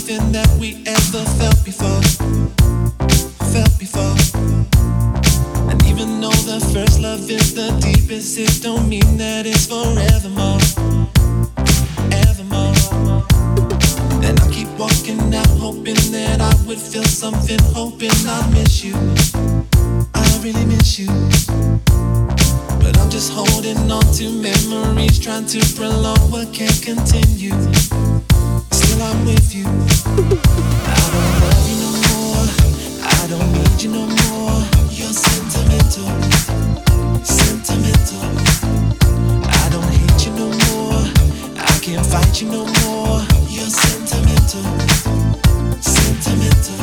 something that we ever felt before. Felt before. And even though the first love is the deepest, it don't mean that it's forevermore. Evermore. And I keep walking out hoping that I would feel something, hoping I'd miss you. I really miss you. But I'm just holding on to memories, trying to prolong what can't continue. Still I'm with you. I don't love you no more. I don't need you no more. You're sentimental, sentimental. I don't hate you no more. I can't fight you no more. You're sentimental, sentimental.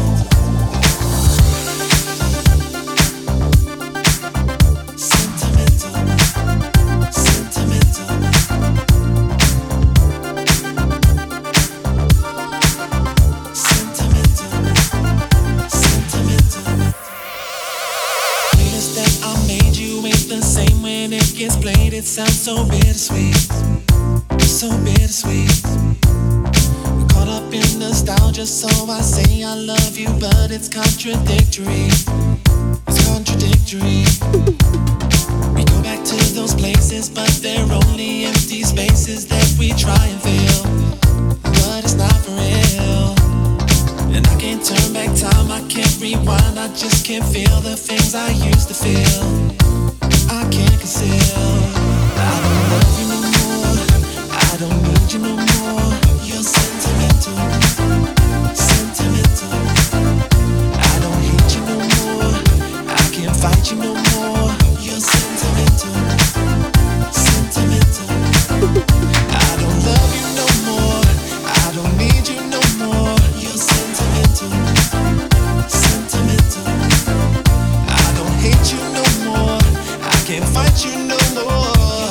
It sounds so bittersweet, so bittersweet. We're caught up in nostalgia, so I say I love you, but it's contradictory. It's contradictory. We go back to those places, but they're only empty spaces that we try and fill. But it's not for real. And I can't turn back time, I can't rewind, I just can't feel the things I used to feel. I can't conceal. I don't love you no more. I don't need you no more. You're sentimental, sentimental. I don't hate you no more. I can't fight you no more. You're sentimental, sentimental. I don't love you no more. I don't need you no more. You're sentimental, sentimental. I don't hate you no more. I can't fight you no more.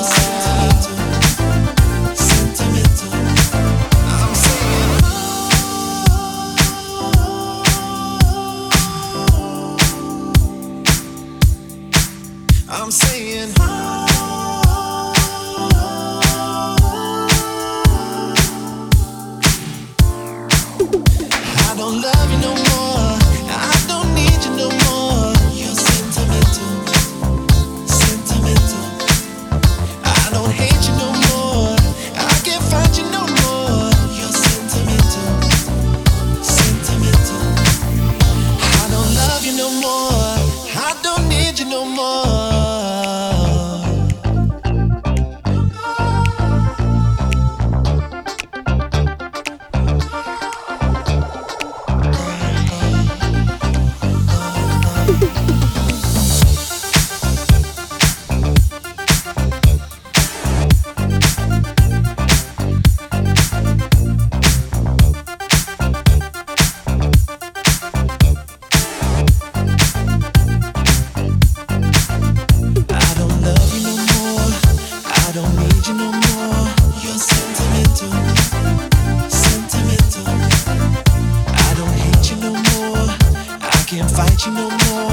I'm saying I don't love you no more. I don't need you no more. You're sentimental, sentimental. I don't hate you no more. I can't find you no more. You're sentimental, sentimental. I don't love you no more. I don't need you no more. Fight you no more.